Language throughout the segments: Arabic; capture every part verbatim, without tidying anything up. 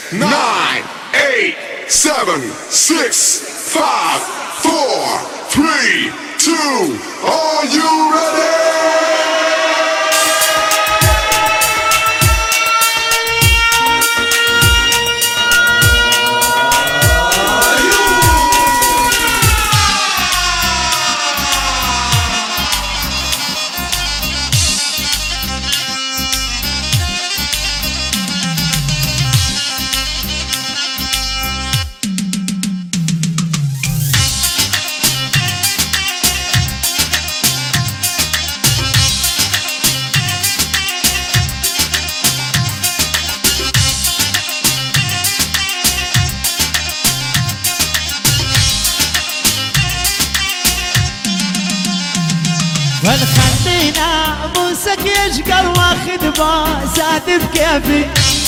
nine, eight, seven, six, five, four, three, two. Are you ready? والخلينا ابوسك يشقر واخذ بوسات بكيفي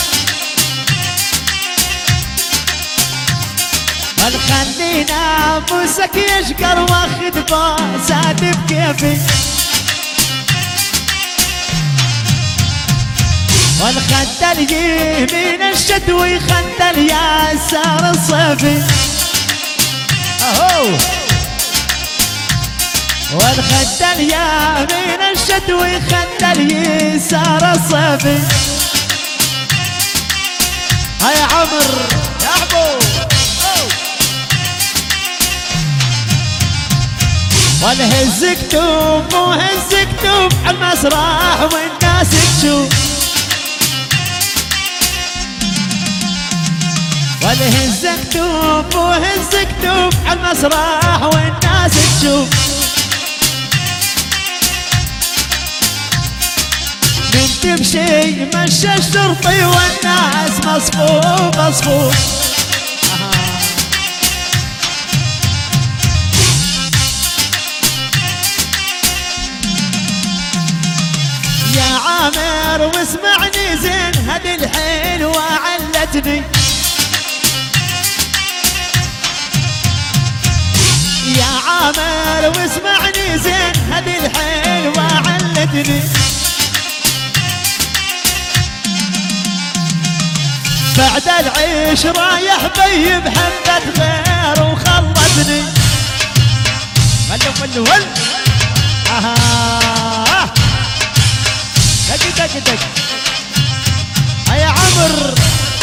والخلينا ابوسك يشقر واخذ بوسات بكيفي والخد اليمين الشتوي خد اليسار الصيفي اهو والخد اليمين الشتوي خد اليسار الصيفي هيا عمر يا عبو والهز كتوب وهز كتوب على المسرح والناس تشوف والهز كتوب وهز كتوب على المسرح والناس تشوف من تمشي مشى الشرطي والناس مصفوف مصفوف يا عامر واسمعني زين هذه الحلوة علتني يا عامر واسمعني زين هذه الحلوة علتني بعد العشرة يا حبيب حبت غير وخلتني ولو ولو ول اها دق دق دق هيا عمر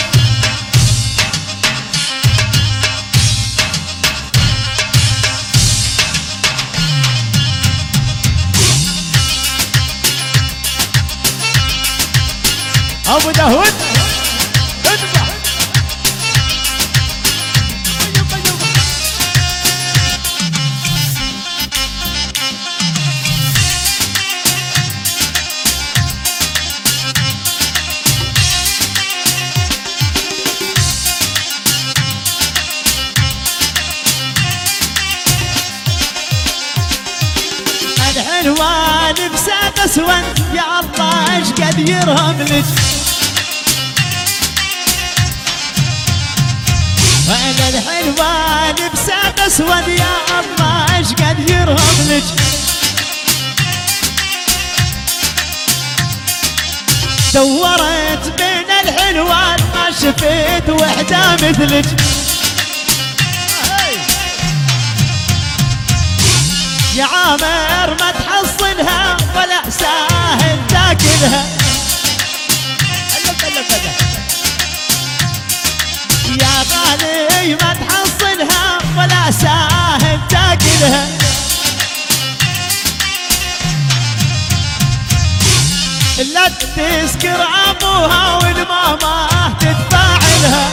ابو داود ادفع الحلوة لبسات اسود يا الله ايش قد يرهم لك وانا الحلوة لبسات اسود يا الله ايش قد يرهم لك دورت بين الحلوان ما شفيت وحدة مثلك يا عامر ما تحصلها ولا ساهل تاكلها يا غالي ما تحصلها ولا ساهل تاكلها لا تذكر ابوها والماما تتفاعلها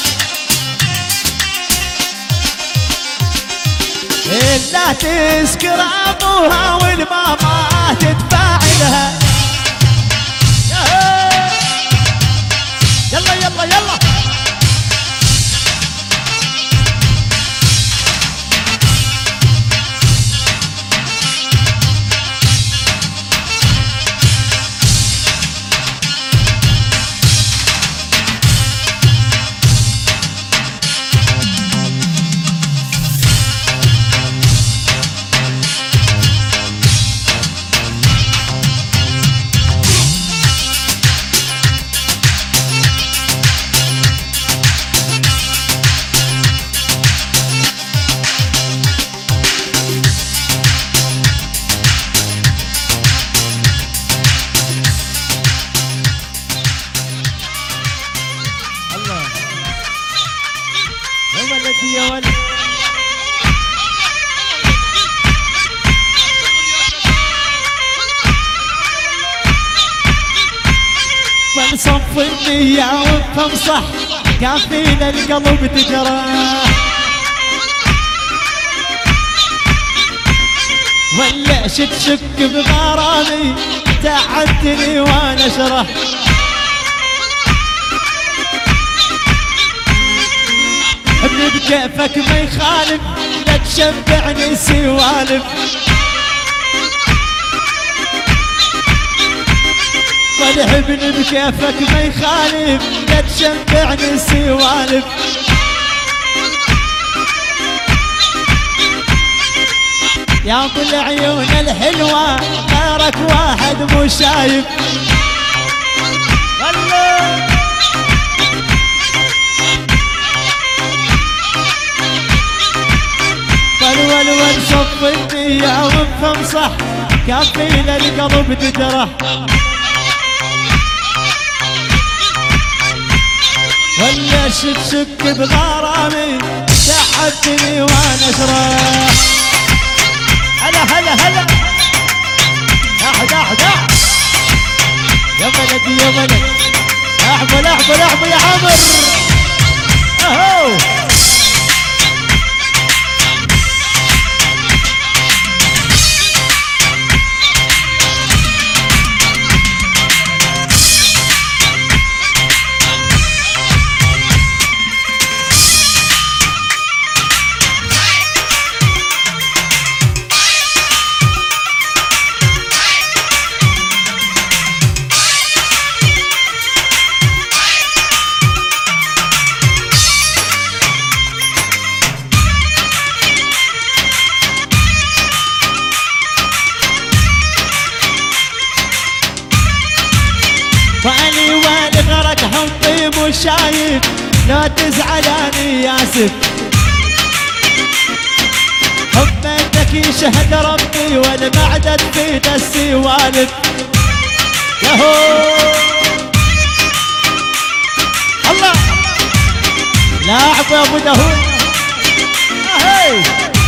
لا تذكر ابوها والماما تتفاعلها يلا يلا يلا صف النية وافهم صح، كافينا القلب تجرح. ولا شتشك بغرامي تعبتني وانا اشرح. ابني بكيفك ما يخالف، لا تشبعني سوالف. طلع ابني بكيفك ما يخالف، لا تشبعني سوالف. يا ابو العيون الحلوة غيرك واحد مو شايف. ول ول صف النية وافهم صح، كافينا القلب تجرح. ولا شك بغرامي تعبتني وانا اشرح. هلا هلا هلا احد احد يا ولد يا ولد، احبل احبل احبل يا عمر. اهو واني وين غرق حبي مو شايف، لا تزعل اني ياسف. حبيتك يشهد ربي والمعدد في دسي والف. يهو الله لاعب يا ابو دهون. اهي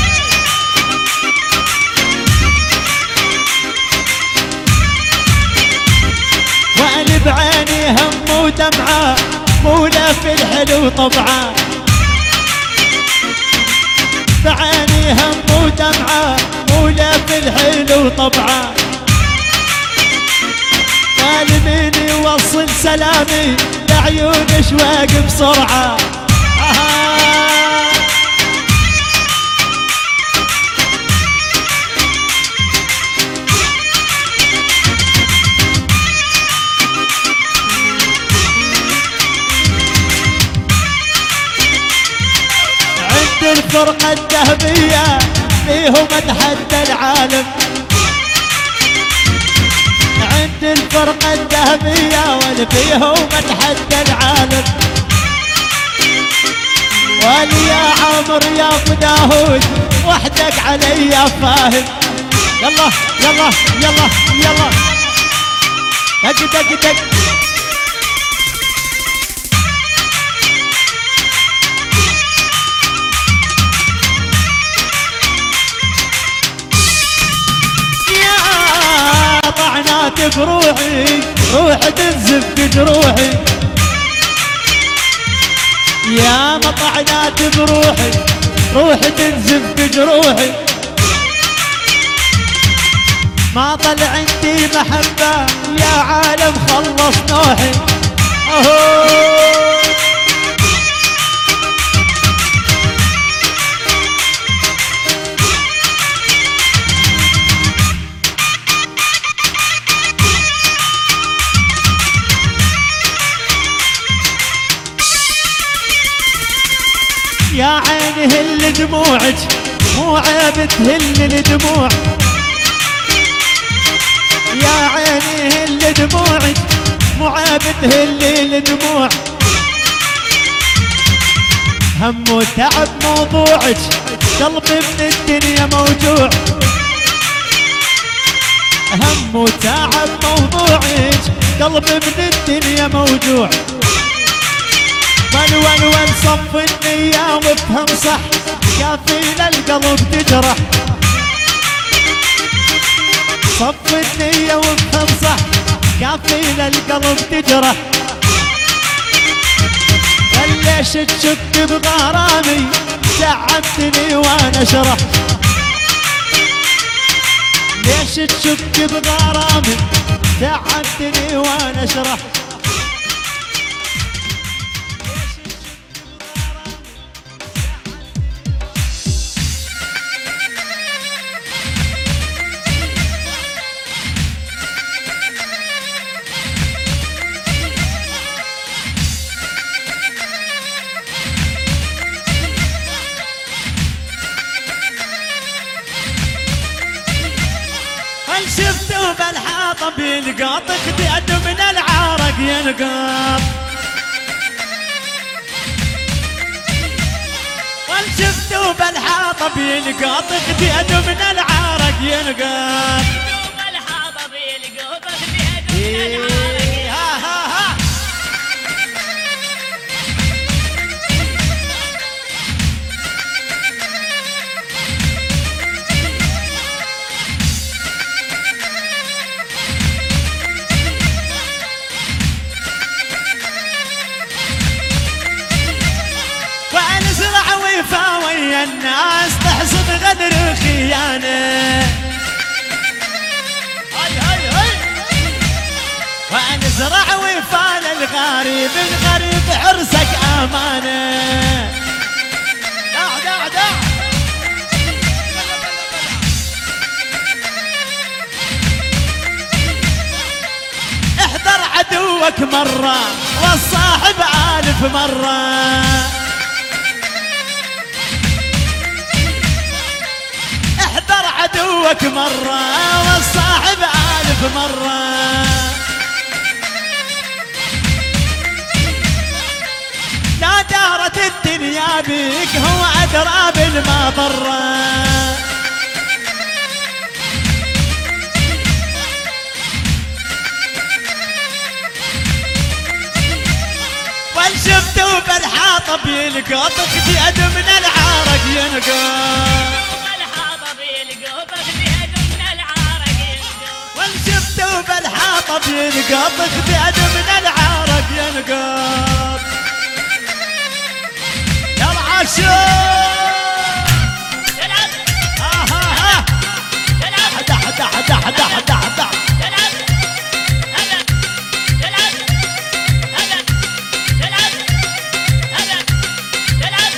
وأنا بعيني هم ودمعة، مولى في الحلو طبعا. بعيني هم ودمعة، مولى في الحلو طبعا. قال مين يوصل سلامي لعيون شواق بسرعة. الفرقة الذهبية فيهم اتحدى العالم. عند الفرقة الذهبية والفيهم اتحدى العالم. والي يا عمر يا ابو داود وحدك علي فاهم. يلا يلا يلا يلا دق دق دق. طعنات بروحي روح تنزف بجروحي. يا مطعنات بروحي روح تنزف بجروحي. ما طلع عندي محبة يا عالم خلص نوحي. اهو يا عيني هل دموعك مو عيب تهل الدموع. يا عيني هل دموعك مو عيب تهل الدموع. هم وتعب موضوعك قلبي من الدنيا موجوع. هم وتعب موضوعك قلبي من الدنيا موجوع. ول ول ول صف النية وافهم صح، كافينا القلب تجرح. صف النية وافهم صح، كافينا القلب تجرح. ليش تشك بغرامي تعبتني وانا اشرح ليش تشك بغرامي تعبتني وانا اشرح شفته بالحاطب ينقاط خديته من العرق ينقاط شفته بالحاطب ينقاط خديته من العرق ينقاط بالحاطب ينقاط خديته من العرق ها ها ها ويا الناس تحسب غدر خيانة هاي هاي هاي وانزرع وفال الغريب الغريب عرسك امانة دع دع دع احذر عدوك مرة والصاحب الف مرة احذر عدوك مرة والصاحب ألف مرة لا دارت الدنيا بيك هو أدرى بالمضرة وان شفته بالحاطب يلقط خديد من العرق ينقط شفته بالحاطب ينقط خديد من العرق ينقط يا العاشور تلعب ها ها ها تلعب حدا حدا حدا حدا حدا حدا تلعب هلا تلعب هلا تلعب هلا تلعب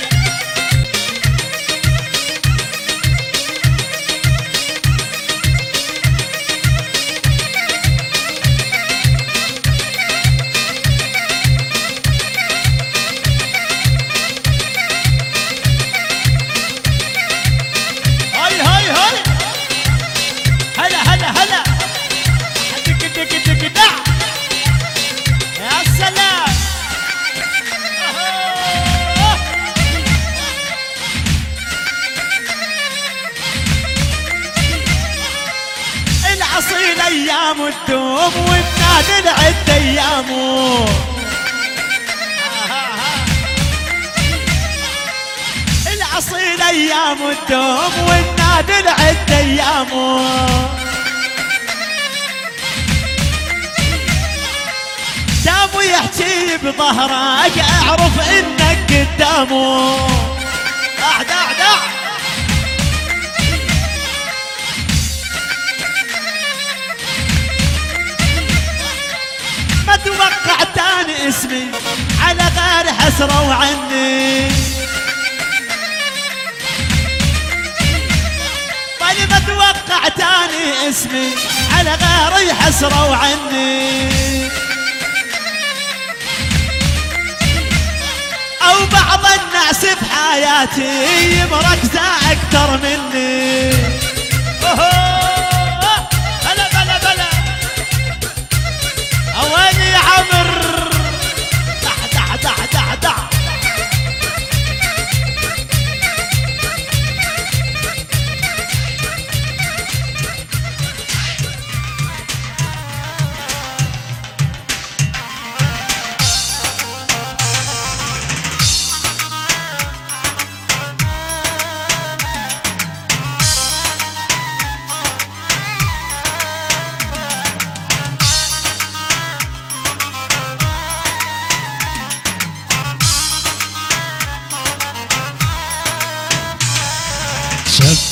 الأصيل أيام الدوم والنادي العد أيامه الأصيل أيام الدوم والنادي العد أيامه دامو يحكي بظهرك اعرف انك قدامه دع دع دع ما توقع تاني اسمي على غير حسروا عني ماني ما توقع تاني اسمي على غير يحسروا عني او بعض الناس بحياتي مركزة اكتر مني هلا بلا بلا اواني يا عمر دع دع دع دع دع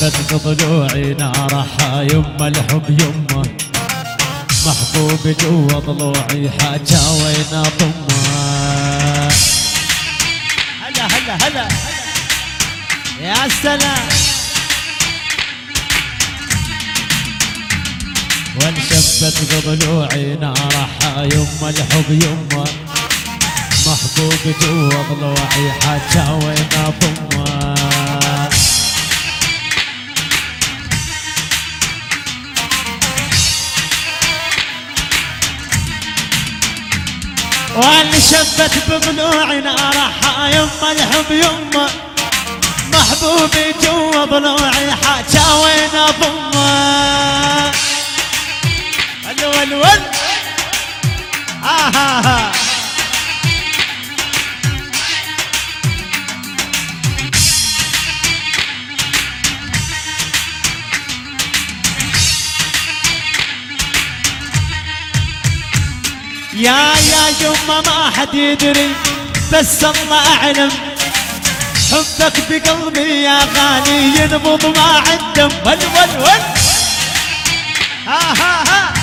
شبت بضلوعي نارها يما الحب يما، محبوب جوا ضلوعي حاجة وين اضمه. هلا هلا هلا يا سلام. وانشبت بضلوعي نارها يما الحب يما، محبوب جوا ضلوعي حاجة وين اضمه. وانشبت بضلوعي نارها يما الحب يما، محبوبي جوا ضلوعي حاجة وين اضمه. الول ول آه يا يا يما ما حد يدري بس الله اعلم، حبك بقلبي يا غالي ينبض ما عندم. ول ول ول ها ها ها.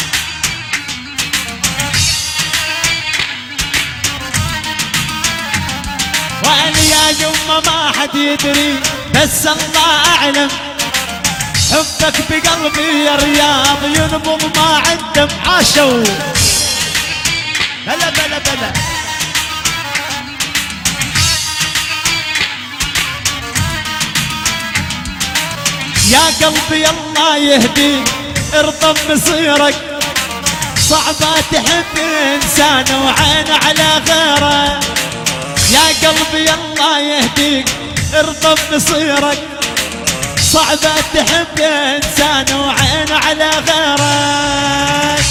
وقال يا يما ما حد يدري بس الله اعلم، حبك بقلبي يا رياض ينبض ما عندم. عاشوا بلا بلا بلا. يا قلبي الله يهديك ارضى بمصيرك، صعبة تحب انسان وعين على غيره. يا قلبي الله يهديك ارضى بمصيرك، صعبة تحب انسان وعين على غيرك.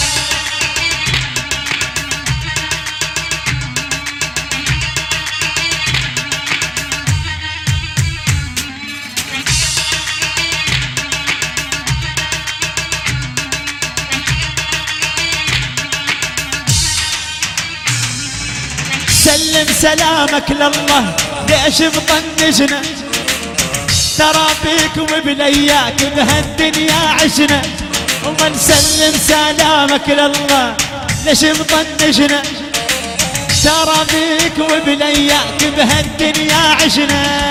سلم سلامك لله ليش مطنشنا، ترى بيك وبلياك بهالدنيا عشنا. ومن سلم سلامك لله ليش مطنشنا، ترى بيك وبلياك بهالدنيا عشنا.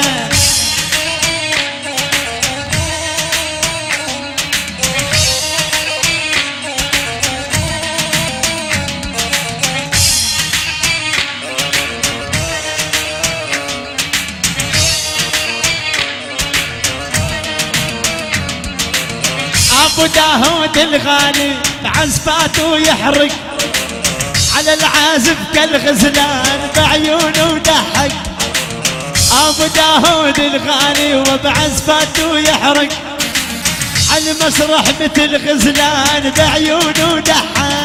ابو داود الغالي بعزفاته يحرق، على العازف كالغزلان بعيونه ضحك. ابو داود الغالي وبعزفاته يحرق، على المسرح مثل غزلان بعيونه ضحك.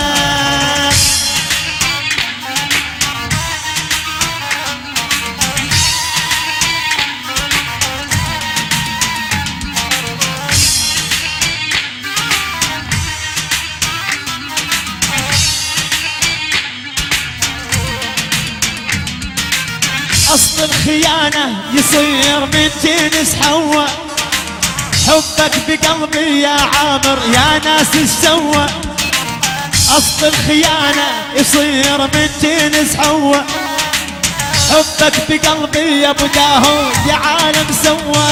أصل الخيانة يصير من جنس حوا، حبك بقلبي يا عامر يا ناس السوا. أصل الخيانة يصير من جنس حوا، حبك بقلبي يا ابو داود يا عالم سوا.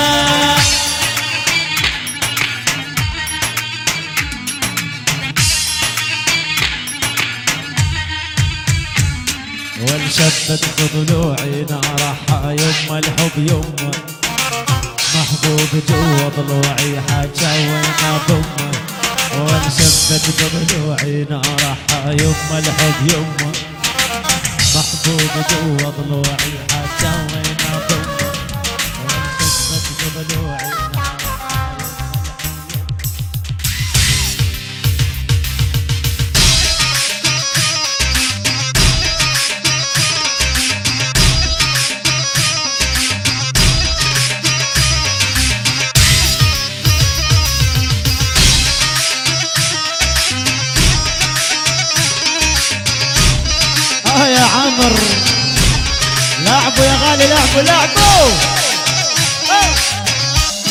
وانشبت بضلوعي نارها يما الحب يما، محبوب جوا ضلوعي حاجة وين اضمه. وانشبت بضلوعي نارها يما الحب يما، محبوب جوا ضلوعي حاجة وين اضمه. وانشبت بضلوعي يا عمر. لعبوا يا غالي لعبوا لعبوا.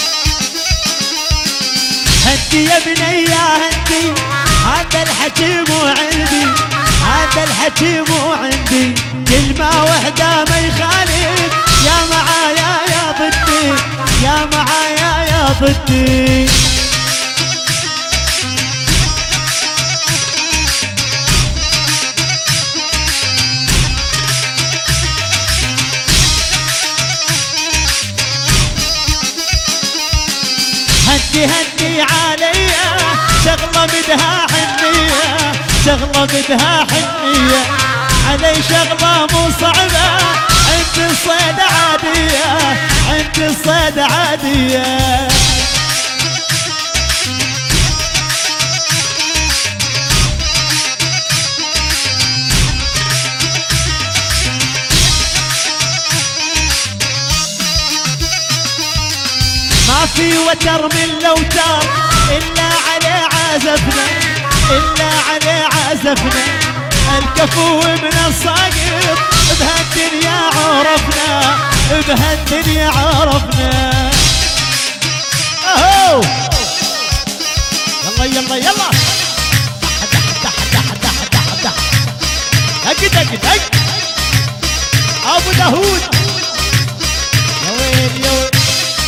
هدي يا بني هدي، هذا الحكي مو عندي، هذا الحكي مو عندي، كلمة وحدة ما يخالف، يا معايا يا ضدي، يا معايا يا ضدي. هدي هدي عليا شغلة بدها حنية، شغلة بدها حنية، علي شغلة مو صعبة، عند الصيد عادية، عند الصيد عادية. ما في وتر من لوتر إلا عليه عازفنا، إلا عليه عازفنا، الكفو من الصاقط بهالدنيا عرفنا، بهالدنيا عرفنا. أهو يلا يلا يلا حدا حدا حدا حدا حدا حدا دق دق دق أبو داود يا ويل يا ويل.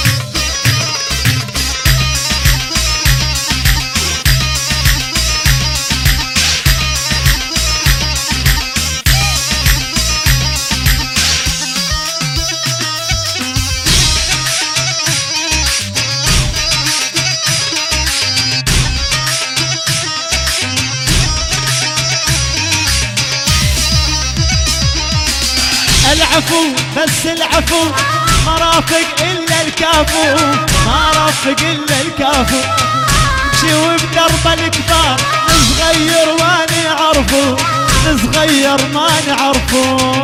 العفو بس العفو ما رافق الا الكافو، ما رافق الا الكافو، نمشي بدرب الكبار نصغير ما نعرفو، نصغير ما نعرفو.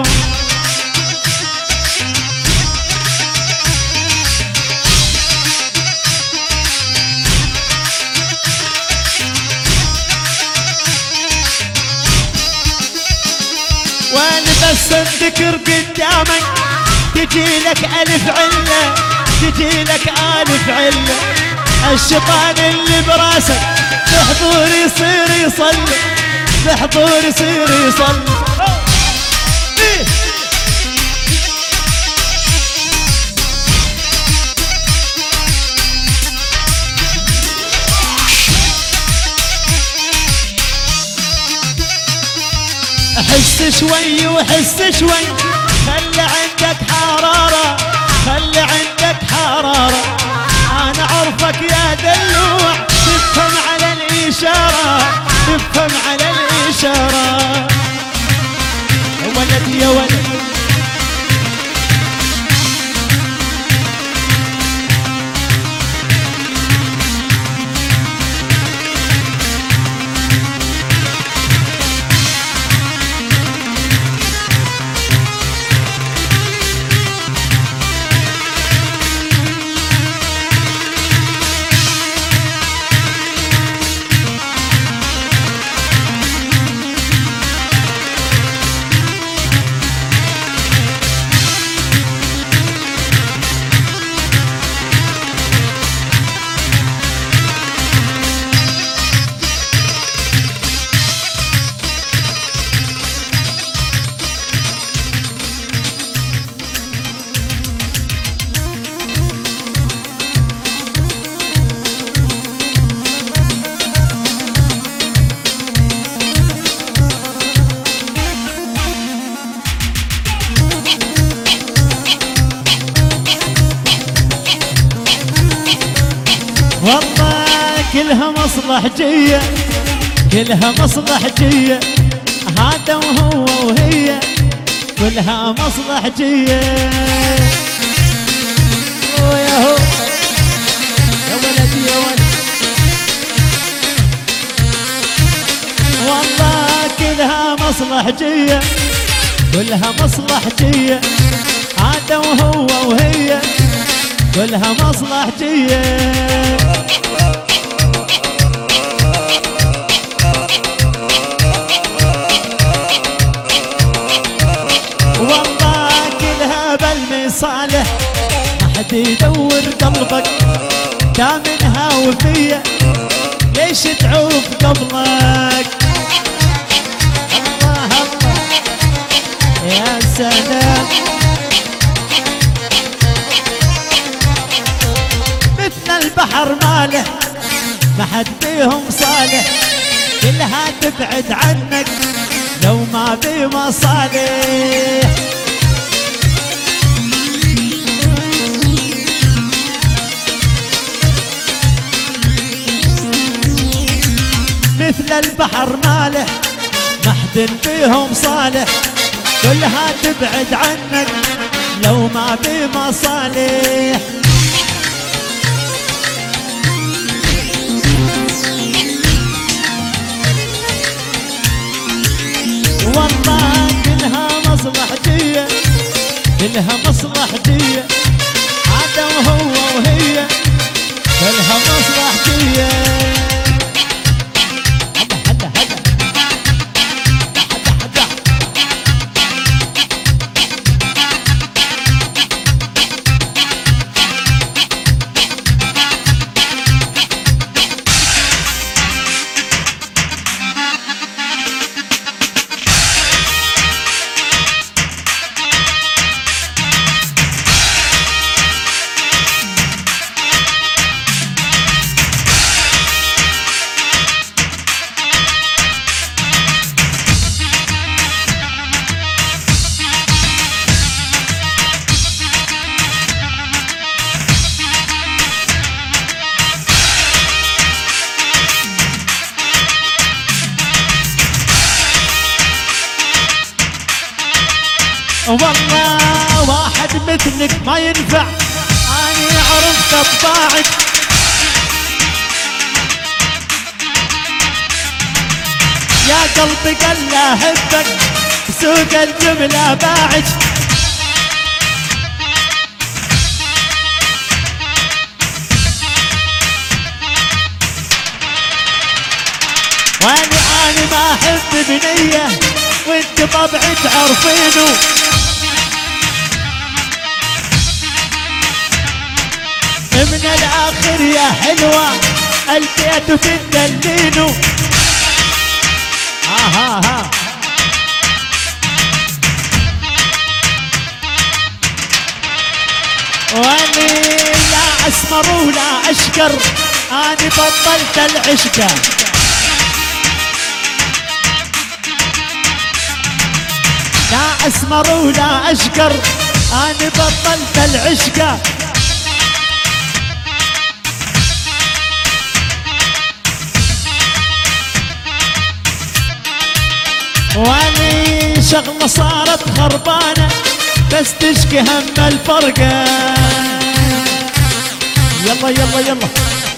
وين بس الذكر قدامك تجي لك ألف علة، تجي لك ألف علة، الشيطان اللي براسك بحضور يصير يصلي، بحضور يصير يصلي. حس شوي وحس شوي، خلي عندك حرارة، خلي عندك حرارة، أنا عرفك يا دلوع، تفهم على الإشارة، تفهم على الإشارة. يا ولد يا ولد والله كلها مصلحجية، كلها مصلحجية، هذا وهو وهي كلها مصلحجية. ويا هو يا ولد يا ولد، والله كلها مصلحجية، كلها مصلحجية، هذا وهو وهي كلها مصلحجية. والله كلها بالمصالح، ما حد يدور قلبك دامنها وفية، ليش تعوف قبلك؟ الله الله يا سلام. مثل البحر ماله ما حد بيهم صالح، كلها تبعد عنك لو ما بي مصالح. مثل البحر مالح ما حد بيهم صالح، كلها تبعد عنك لو ما بي مصالح. والله كلها مصلحجية، كلها مصلحجية، هذا وهو وهي كلها مصلحجية. هلا هلا هلا هلا هلا. والله واحد مثلك ما ينفع، اني عرفت طباعك. يا قلبي قال لا احبك سوق الجمله باعك. واني اني ما احب بنيه وانت طبعك عارفينه. من الاخر يا حلوة البيت في الدلينو. ها ها ها واني لا اسمر ولا اشكر، اني بطلت العشقة. لا اسمر ولا اشكر، اني بطلت العشقة. واني شغلة صارت خربانة بس تشكي هم الفرقة. يلا يلا يلا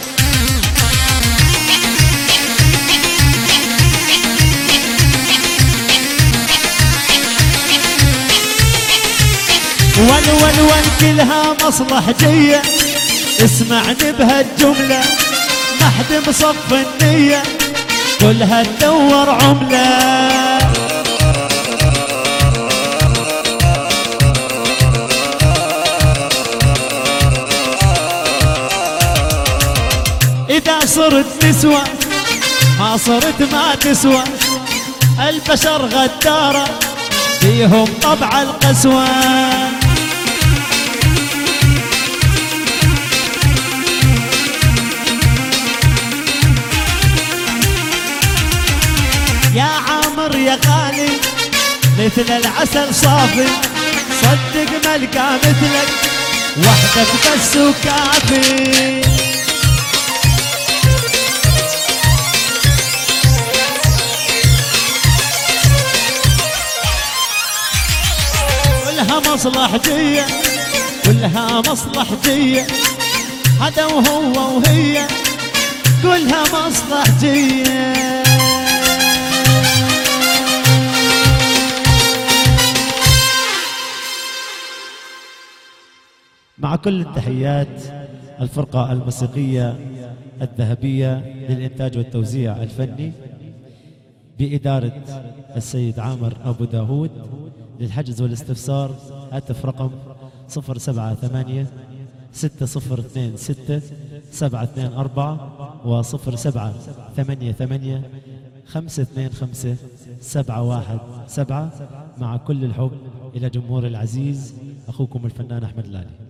ول ول ول كلها مصلحجية. اسمعني بهالجملة ما حد مصف النية، كلها تدور عملة. إذا صرت نسوة ما صرت ما تسوى، البشر غدارة فيهم طبع القسوة. يا عامر يا غالي مثل العسل صافي، صدق ملقى مثلك وحدك بس وكافي. كلها مصلحجية كلها مصلحجية، هذا وهو وهي كلها مصلحجية. مع كل التحيات الفرقة الموسيقية الذهبية للإنتاج والتوزيع الفني بإدارة السيد عامر أبو داود. للحجز والاستفسار هاتف رقم صفر سبعة ثمانية ستة صفر اثنين ستة سبعة اثنين أربعة وصفر سبعة ثمانية ثمانية خمسة اثنين خمسة سبعة واحد سبعة. مع كل الحب إلى جمهور العزيز، أخوكم الفنان أحمد لالي.